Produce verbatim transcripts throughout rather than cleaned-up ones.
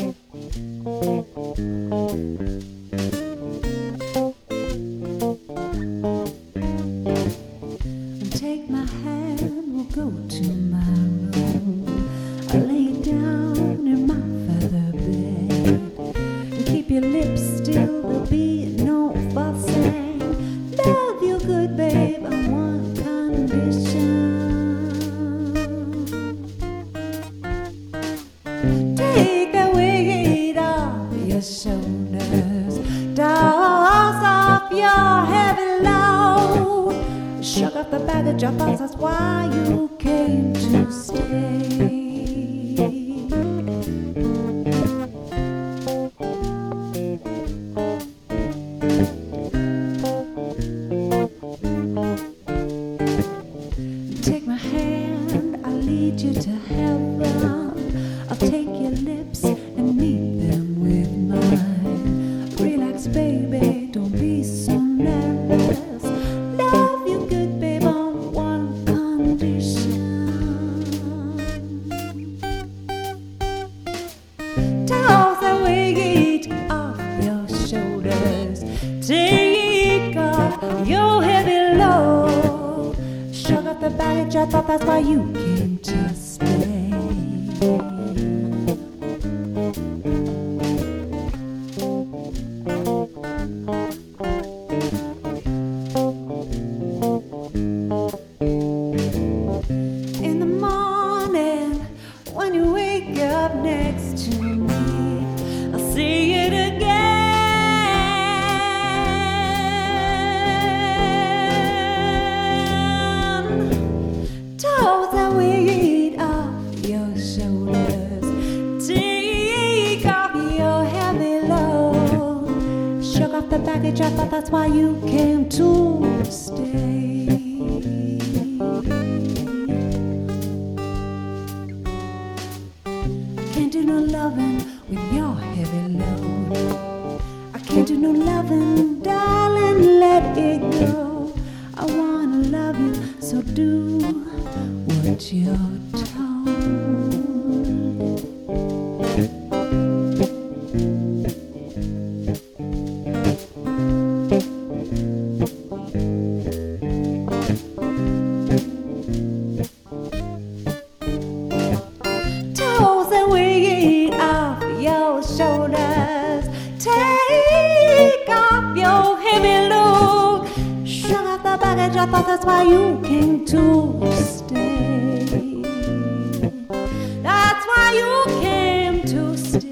Take my hand, we'll go to my room. I'll lay down in my feather bed and keep your lips still, there'll be no fussing. Love you good, babe, on one condition. Take the weight off your shoulders, toss off your heavy load. Shrug off the baggage of thoughts, that's why you came to stay. Take my hand, I'll lead you to heaven. I'll take your lips and meet them with mine. Relax, baby, don't be so nervous. Love you good, babe, on one condition. Toss the weight off your shoulders. Take off your heavy load. Shrug off the baggage, I thought that's why you came to stay. In the morning, when you wake up next to me, I'll say it again. Toss the weight off your shoulders. Take off your heavy load. Shrug off the baggage, I thought that's why you came to stay. Can't do no loving with your heavy load. I can't do no loving, darling, let it go. I wanna love you, so do what you're told. Toss the weight off your shoulders. Take off your heavy load. Shrug off the baggage, I thought that's why you came to stay. That's why you came to stay.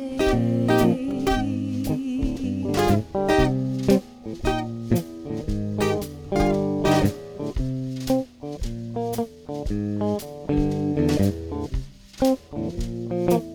Thank you.